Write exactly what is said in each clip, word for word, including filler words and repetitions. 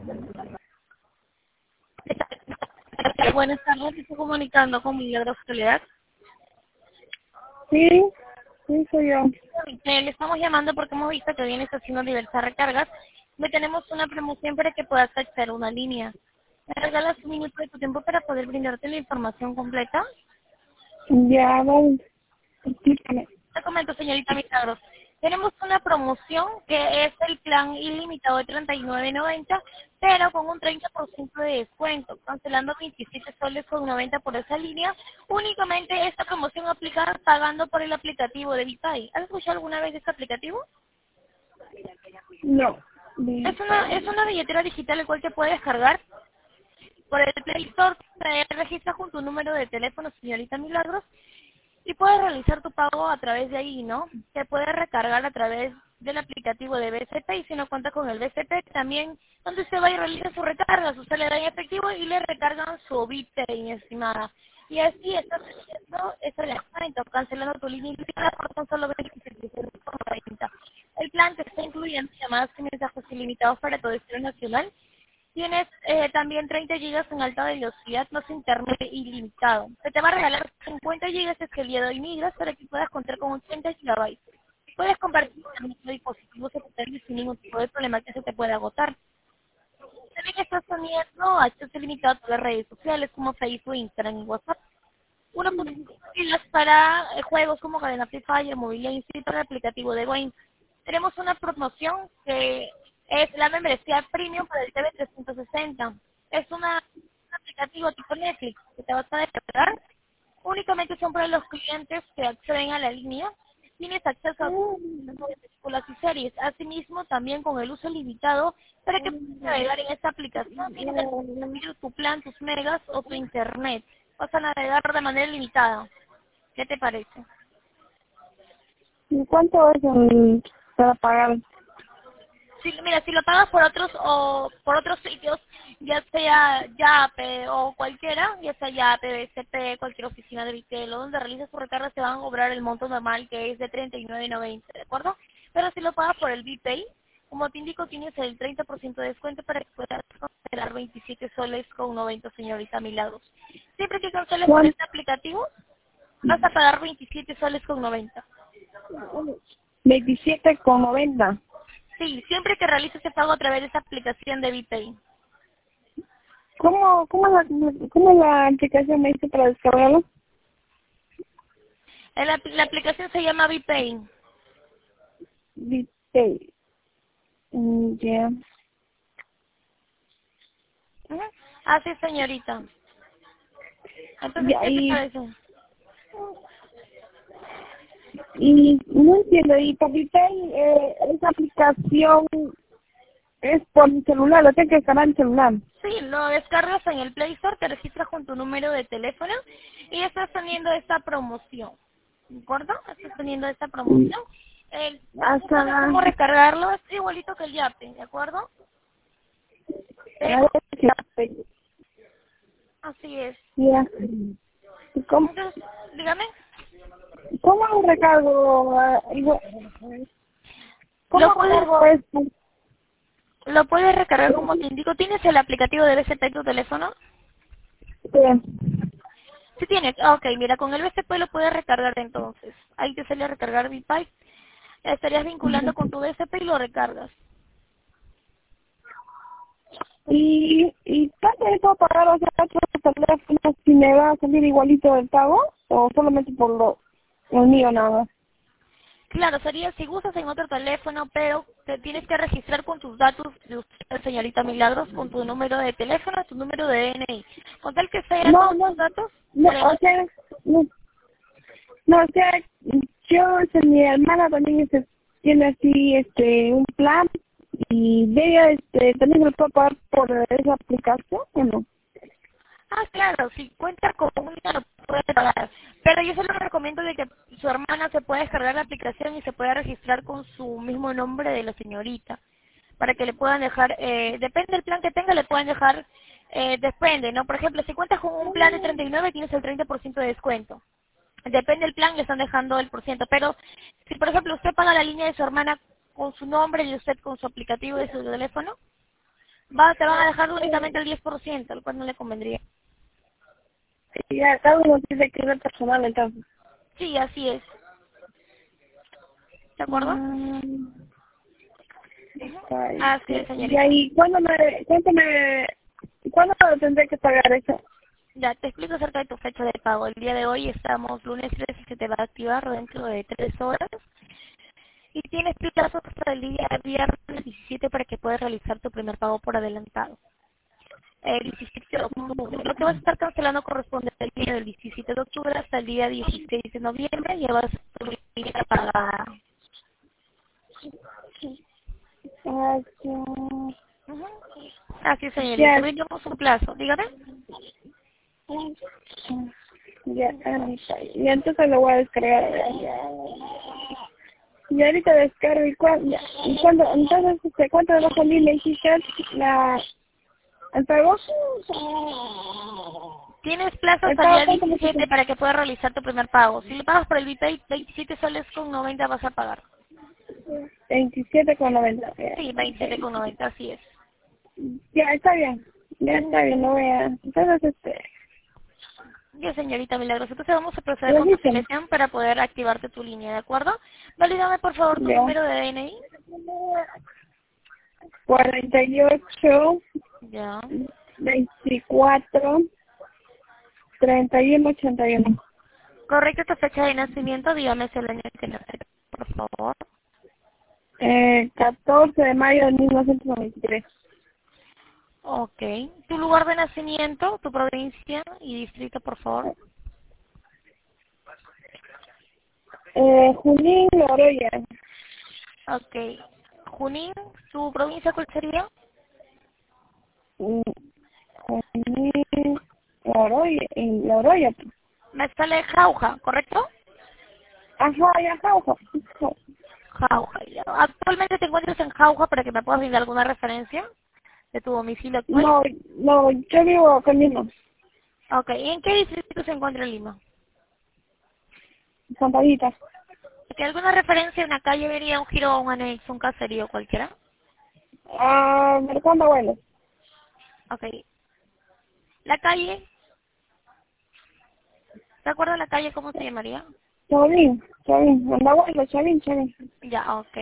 Buenas tardes, estoy comunicando con Milagros Soledad. Sí, sí, soy yo. Eh, le estamos llamando porque hemos visto que vienes haciendo diversas recargas. Le tenemos una promoción para que puedas acceder a una línea. ¿Me regalas un minuto de tu tiempo para poder brindarte la información completa? Ya, vale. Explícame. Te comento, señorita Milagros. Tenemos una promoción que es el plan ilimitado de treinta y nueve noventa, pero con un treinta por ciento de descuento, cancelando veintisiete soles con noventa por esa línea. Únicamente esta promoción aplica pagando por el aplicativo de Vipay. ¿Has escuchado alguna vez de este aplicativo? No. De- Es una, es una billetera digital el cual te puedes descargar por el Play Store. Te registras con tu número de teléfono, señorita Milagros, y puedes realizar tu pago a través de ahí, ¿no? Te puedes recargar a través del aplicativo de B C P, y si no cuenta con el B C P también, donde usted va y realiza su recarga, usted le da en efectivo y le recargan su Bitpay, estimada. Y así estás haciendo ese descuento, cancelando tu línea ilimitada por tan solo veintisiete con noventa. El plan te está incluyendo llamadas y mensajes ilimitados para todo el territorio nacional. Tienes eh, también treinta gigas en alta velocidad, más internet ilimitado. Se te va a regalar cincuenta gigas es que el día de hoy migras para que puedas contar con ochenta gigabytes. Puedes compartir con otros dispositivos secundarios sin ningún tipo de problema que se te pueda agotar. También estás teniendo acceso ilimitado a todas las redes sociales como Facebook, Instagram y WhatsApp. uno punto cinco pilas para eh, juegos como Cadena Free Fire, Mobile y para el aplicativo de Wayne. Tenemos una promoción que es la membresía premium para el T V trescientos sesenta. Es una, un aplicativo tipo Netflix que te vas a descargar. Únicamente son para los clientes que acceden a la línea. Tienes acceso a películas y series. Asimismo, también con el uso limitado para que puedas navegar en esta aplicación. Tienes que elegir tu plan, tus megas o tu internet. Vas a navegar de manera limitada. ¿Qué te parece? ¿Y cuánto es el para pagar? Si, mira, si lo pagas por otros o por otros sitios, ya sea Yape o cualquiera, ya sea Yape, B C P, cualquier oficina de Vitel o donde realices tu recarga, se van a cobrar el monto normal que es de treinta y nueve noventa, ¿de acuerdo? Pero si lo pagas por el Vipay, como te indico, tienes el treinta por ciento de descuento para que puedas cancelar veintisiete soles con noventa, señorita Milagros. Siempre que canceles por ¿Cuánto? este aplicativo, vas a pagar veintisiete soles con noventa. veintisiete con noventa. Sí, siempre que realices ese pago a través de esa aplicación de Vipay. ¿Cómo, cómo, la, ¿Cómo la aplicación me dice para descargarlo? La, la aplicación se llama Vipay. Viste. Mm, Ya. Ujú. Así es, señorita. Entonces, Ya, ¿qué te y, parece? y no entiendo, y para Vipay, eh, esa aplicación es por mi celular, lo tengo que descargar en el celular. Sí, lo descargas en el Play Store, te registras con tu número de teléfono y estás teniendo esta promoción. ¿De acuerdo? Estás teniendo esta Y promoción. El, ¿tú sabes hasta, cómo recargarlo? Es igualito que el Yape, ¿de acuerdo? a Pero, ver, ya, así es. ya. ¿Y ¿Cómo, Entonces, dígame. cómo lo recargo? Ah, igual- Lo ¿Cómo puedes, recargo esto? lo puedes recargar como te indico. ¿Tienes el aplicativo de B C P en tu teléfono? Sí. Sí tienes. Ah, ok, mira, con el B C P lo puedes recargar entonces. Ahí te sale recargar Vipay. Estarías vinculando con tu B C P y lo recargas. ¿Y, y cuánto le puedo pagar o sea, otros teléfonos si me va a salir igualito el pago? ¿O solamente por lo el mío nada más? Claro, sería si gustas en otro teléfono, pero te tienes que registrar con tus datos de usted, señorita Milagros, con tu número de teléfono, tu número de D N I. Con tal que sean No, todos no, tus datos, no, para o no- sea, no, no, o sea, yo, o sea, mi hermana también este, tiene así este un plan y de ella este, también se lo puedo pagar por esa aplicación, ¿o no? Ah, claro, si cuenta con un lo puede pagar. Pero yo solo recomiendo de que su hermana se pueda descargar la aplicación y se pueda registrar con su mismo nombre de la señorita, para que le puedan dejar, eh, depende del plan que tenga, le pueden dejar, eh, depende, ¿no? Por ejemplo, si cuentas con un plan de treinta y nueve, tienes el treinta por ciento de descuento. Depende del plan, le están dejando el por ciento. Pero si, por ejemplo, usted paga la línea de su hermana con su nombre y usted con su aplicativo de su teléfono, Va, te van a dejar únicamente el diez por ciento, al cual no le convendría. Y ya cada uno tiene que ver personal entonces. Sí, así es. ¿De acuerdo? Mm, Ujú. está bien. Así es, Y señorita. ahí, ¿cuándo me, cuánto me, cuándo tendré que pagar eso? Ya, te explico acerca de tu fecha de pago. El día de hoy estamos lunes tres y se te va a activar dentro de tres horas. Y tienes plazo hasta el día viernes diecisiete para que puedas realizar tu primer pago por adelantado. El diecisiete de octubre. Lo que vas a estar cancelando corresponde al día del diecisiete de octubre hasta el día dieciséis de noviembre. Ya vas a tu línea pagada. Ah, ya, Ujú. Así es, señorita. ya, Brindamos un plazo. Dígame. ya, ah, y entonces lo voy a descargar. Y ahorita descargo y cuándo, y cuándo, entonces, este, ¿cuánto va a salir la hiciste la, el pago? Tienes plazo ¿El hasta el pago día cuánto me quita? diecisiete para que puedas realizar tu primer pago. Si le pagas por el Vipay, veintisiete soles con noventa vas a pagar. veintisiete con noventa. Sí, veintisiete con noventa, así es. Ya, está bien. Ya está bien, lo voy a... Entonces, este... Ya, señorita Milagros. Entonces vamos a proceder Lo con tu dicen. afiliación para poder activarte tu línea, ¿de acuerdo? Valídame, por favor, tu Ya. número de D N I. cuarenta y ocho, Ya. veinticuatro, treinta y uno, ochenta y uno. Correcto, tu fecha de nacimiento. Dígame si el año que nace, por favor. Eh, catorce de mayo de mil novecientos noventa y tres. Ok. Tu lugar de nacimiento, tu provincia y distrito, por favor. Eh, Junín Loroya. Ok. Junín, ¿tu provincia cuál sería? Mm, Junín Loroya. En Loroya. Me sale Jauja, ¿correcto? Ajá, ya, ajá, ajá. Jauja. Ya. ¿Actualmente te encuentras en Jauja para que me puedas brindar alguna referencia de tu domicilio actual? No, no, yo vivo acá mismo, Ok. ¿Y en qué distrito se encuentra Lima? Santa Rita. ¿Que alguna referencia en la calle vería un giro o un anexo, un caserío cualquiera? Ah, Mercado Abuelo. Ok. ¿La calle? ¿Te acuerdas la calle cómo se llamaría? Chavín, Chavín, Andahuaylo, Chavín, Chavín. Ya, ok.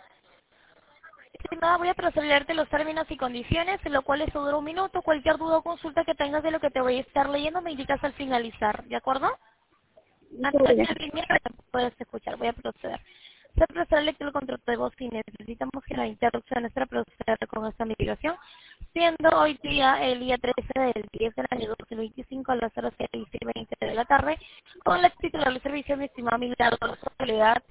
Estimada, voy a procederte los términos y condiciones, en lo cual esto dura un minuto. Cualquier duda o consulta que tengas de lo que te voy a estar leyendo me indicas al finalizar, ¿de acuerdo? Antes Tuya. de terminar, puedes escuchar, voy a proceder. Se procede el el contrato de voz y necesitamos que la interrupción para proceder con esta migración, siendo hoy día el día trece del diez del año dos mil veinticinco a las horas seis y veinte de la tarde, con la titular del servicio, mi estimado Milagros Soledad,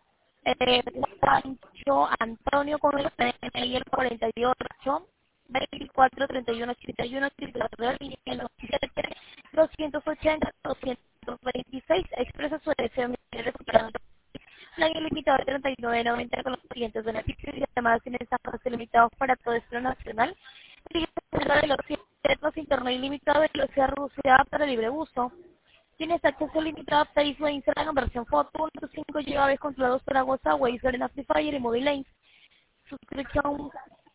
eh, Pancho Antonio, con el P N I el cuarenta y ocho, veinticuatro, treinta y uno, ochenta y uno, titular de línea el doscientos ochenta, doscientos veintiséis, expresa su deseo de recuperar un año limitado de treinta y nueve noventa con los siguientes beneficios y llamadas sin mensajes limitados para todo destino nacional. La velocidad interno ilimitado, velocidad reducida para libre uso. Tienes acceso limitado a Facebook e Instagram en versión foto, uno punto cinco gigabytes controlados por Agosta, Waze, en Free Fire y Mobile Lane. Suscripción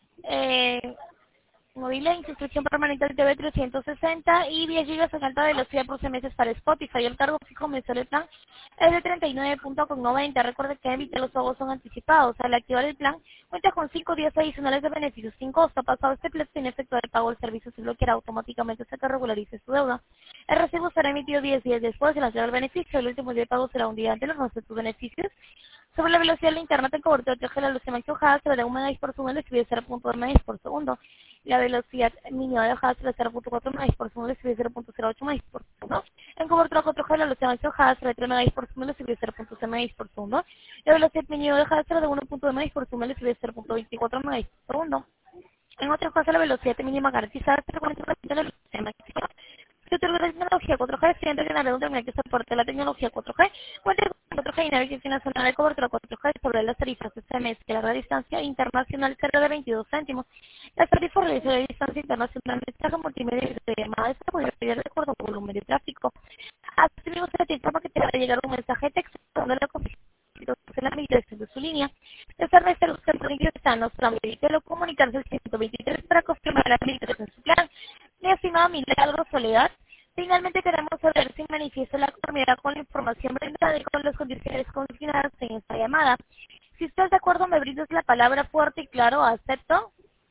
eh, Móvil en suscripción permanente al T V trescientos sesenta y diez gigas en alta velocidad por seis meses para Spotify. El cargo fijo mensual del plan es de treinta y nueve punto noventa. Recuerde que evite los pagos son anticipados. Al activar el plan, cuenta con cinco días adicionales de beneficios sin costo. Pasado este plan, sin efectuar el pago del servicio, se bloqueará automáticamente hasta que regularice su deuda. El recibo será emitido diez días después de la entrega del beneficio. El último día de pago será un día antes de los de tus beneficios. Sobre la velocidad de internet en cobertura de la velocidad máxima será de un megabits por segundo y de cero punto dos megabits por segundo. La velocidad mínima de bajada será de cero punto cuatro megabits por segundo y de cero punto cero ocho megabits por segundo. En cobertura cuatro G la velocidad máxima será de tres megabits por segundo y de cero punto seis megabits por segundo. La velocidad mínima de bajada será de uno punto dos megabits por segundo y de cero punto veinticuatro megabits por segundo. En otros casos, la velocidad mínima garantizada será cuarenta por ciento de la velocidad máxima. Se otorga la tecnología cuatro G, siendo que la red terminal que soporte la tecnología cuatro G, cuenta con cuatro G y navegación nacional de cobertura cuatro G sobre las tarifas S M S que la distancia internacional será de veintidós céntimos. Las tarifas de distancia internacional mensaje multimedia y de llamadas se puede pedir de acuerdo con volumen de tráfico. Asimismo, se te informa que te va a llegar un mensaje de texto donde la configuración éxitos en la administración de su línea. Desea realizar usted por ingresar a nuestro ámbito comunicarse al ciento veintitrés para confirmar la administración de su plan. Mi estimado Milagros Soledad, finalmente queremos saber si manifiesta la conformidad con la información brindada y con las condiciones consignadas en esta llamada. Si estás de acuerdo, me brindas la palabra fuerte y claro, acepto.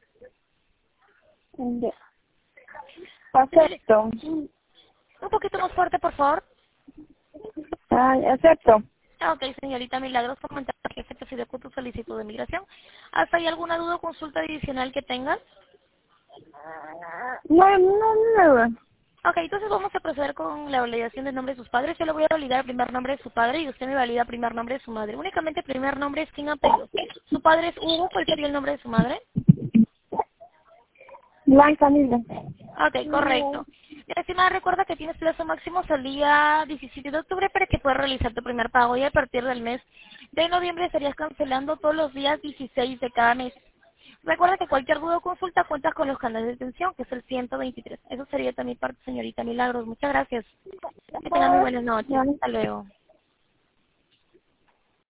Ya. Acepto. Un poquito más fuerte, por favor. Ay, acepto. Ok, señorita Milagros, comentar que se procedió con tu solicitud de migración. ¿Hasta ahí alguna duda o consulta adicional que tengas? No, no, nada. Ok, entonces vamos a proceder con la validación del nombre de sus padres. Yo le voy a validar el primer nombre de su padre y usted me valida el primer nombre de su madre. Únicamente el primer nombre es sin apellido. Su padre es Hugo, ¿cuál sería el nombre de su madre? Blanca Nilda. Ok, correcto. Mi estimada, recuerda que tienes plazo máximo hasta el día diecisiete de octubre para que puedas realizar tu primer pago y a partir del mes de noviembre estarías cancelando todos los días dieciséis de cada mes. Recuerda que cualquier duda o consulta cuentas con los canales de atención, que es el ciento veintitrés. Eso sería también parte, señorita Milagros. Muchas gracias. Que tengan muy buenas noches. Hasta luego.